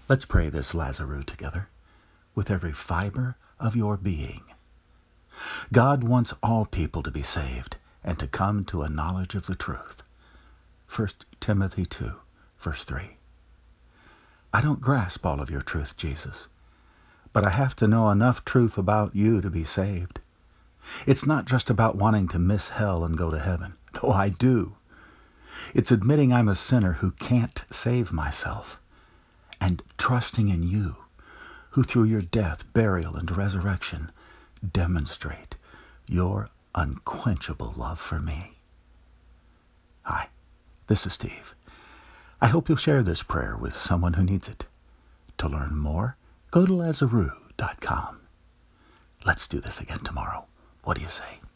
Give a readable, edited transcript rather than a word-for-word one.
Let's pray this Lazarus together with every fiber of your being. God wants all people to be saved and to come to a knowledge of the truth. 1 Timothy 2, verse 3. I don't grasp all of your truth, Jesus, but I have to know enough truth about you to be saved. It's not just about wanting to miss hell and go to heaven, though I do. It's admitting I'm a sinner who can't save myself, and trusting in you, who through your death, burial, and resurrection demonstrate your unquenchable love for me. Hi, this is Steve. I hope you'll share this prayer with someone who needs it. To learn more, go to Lazarus.com. Let's do this again tomorrow. What do you say?